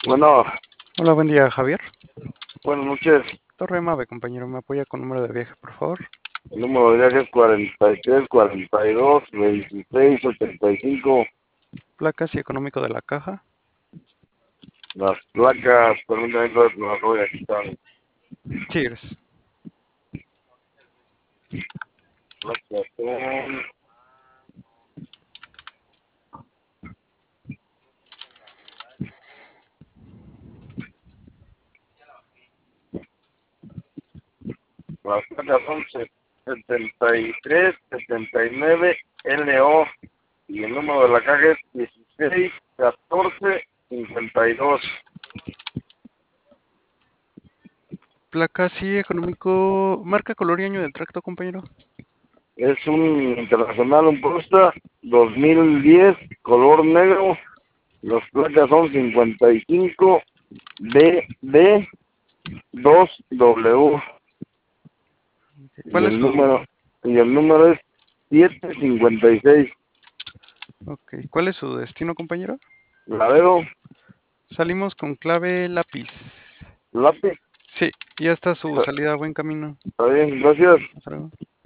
Bueno, Hola, buen día, Javier. buenas noches. Torre Mave, compañero, ¿me apoya con número de viaje, por favor? El número de viaje es 43 42 26 85. Placas y económico de la caja. Las placas, permítanme que las voy a quitar. Cheers. Placas son las placas son 73 79 LO y el número de la caja es 16 14 52. Placas y económico. Marca, color y año del tracto, compañero. Es un Internacional, un Prusta 2010, color negro. Las placas son 55 BB 2W y ¿Cuál es el su... número y el número es 756. Ok, ¿cuál es su destino, compañero? Ladero, Salimos con clave lápiz. lápiz. Sí, ya está su salida a buen camino. Está bien, gracias. Hasta luego.